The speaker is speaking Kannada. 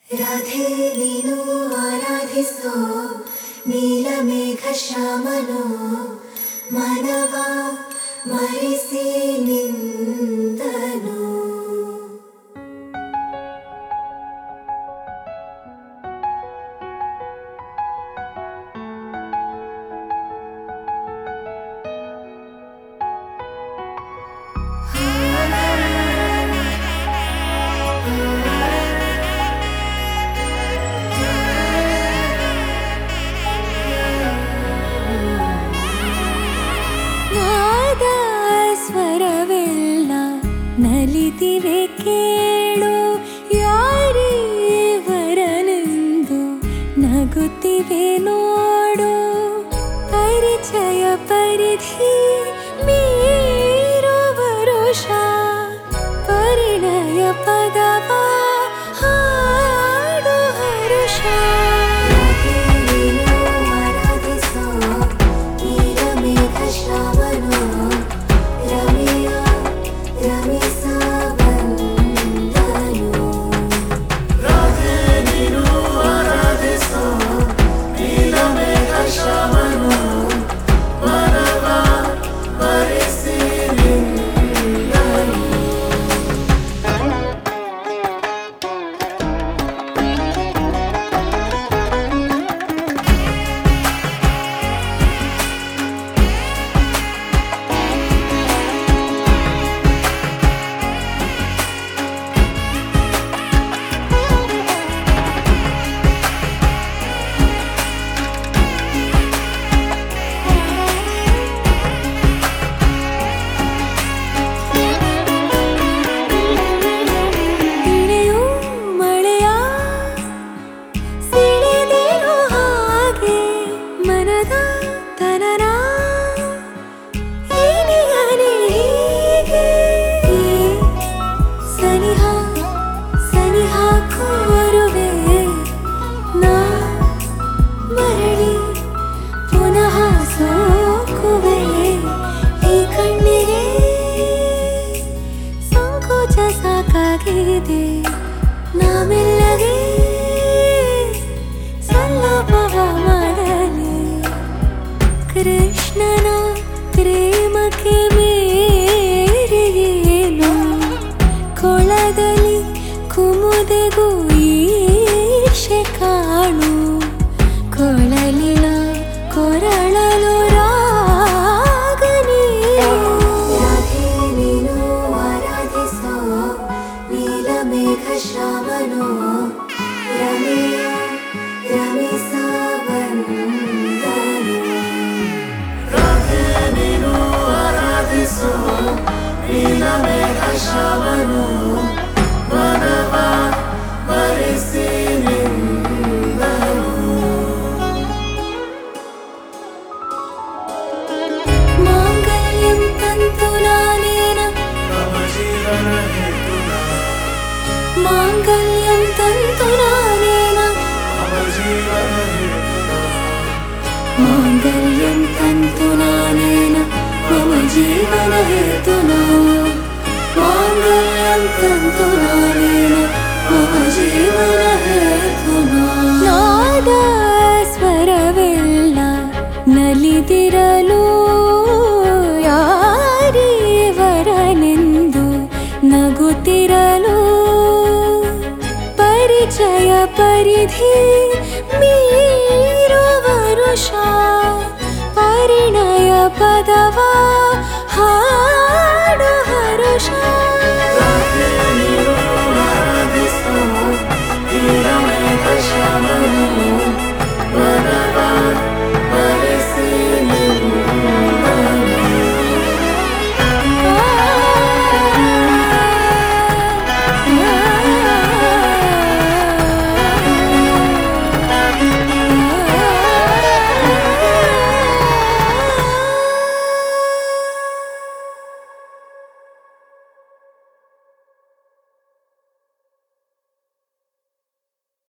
ರಾಧೆ ನೀನು ಆರಾಧಿಸೋ ನೀಲಮೇಘ ಶ್ಯಾಮನೋ ಮನವ ಮರೆಸಿ ನಿಂದನು. ನಲಿದಿವೆ ಕೇಳು ಯಾರೇ ವರನೆಂದು ನಗುತ್ತಿವೆ ನೋಡು. ಪರಿಚಯ ಪರಿಧಿ ಮೀರುವ ವರುಷ ಪರಿಣಯ ಪದವ ಹಾಡು ಹರುಷ. ಆರಾಧಿಸೋ ನೀಲಮೇಘ ಶ್ಯಾಮನೋ ರಮೆಯ ರಮಿಸ ಬಂದನು. ರಾಧೆ ನೀನು ಆರಾಧಿಸೋ ನೀಲಮೇಘ ಶ್ಯಾಮನೋ ಮನವ ಮರೆಸಿ ನಿಂದನು. ಸಾಕಾಗಿದೆ ನಾಮೆಲ್ಲವೇ ಸಲ್ಲಪವ ಮಾಡಲಿ. ಕೃಷ್ಣನ ಪ್ರೇಮಕ್ಕೆ ಮೇರೆಯೇನು ಕೊಳದಲ್ಲಿ ಕುಮುದೆಗೂ ಈಶೆ ಕಾಣು. ಕೊಳಲಿನ ಕೊರಳಲು ರಾಗನೇ. ರಾಧೆ ನೀನು ಆರಾಧಿಸೋ ನೀಲಮೇಘ ಶ್ಯಾಮನೋ ರಮೆಯ ರಮಿಸ ಬಂದನು. ರಾಧೆ ನೀನು ಆರಾಧಿಸೋ ನೀಲಮೇಘ ಶ್ಯಾಮನೋ ಮನವ ಮರೆಸಿ ನಿಂದನು. ಮಾಂಗಲ್ಯಂ ತಂತು ನಾನೇನ ಮಮ ಜೀವನ ಹೇತುನಾ. ಮಾಂಗಲ್ಯಂ ತಂತು ನಾನೇನ ಮಮ ಜೀವನ ಹೇತುನಾ. ಮಾಂಗಲ್ಯಂ ತಂತು ನಾನೇನ ಮಮ ಜೀವನ ಹೇತುನಾ. ಮಾಂಗಲ್ಯಂ ತಂತು ನಾನೇನ ಮಮ ಜೀವನ ಹೇತುನಾ. ನಾದ ಸ್ವರವೆಲ್ಲ ನಲಿದಿರಲು ಯಾರೇ ವರನೆಂದು ನಗುತ್ತಿರಲು. ಪರಿಚಯ ಪರಿಧಿ ಮೀರುವ ವರುಷ ಪರಿಣಯ ಪದವ ಹಾಡು ಹರುಷ.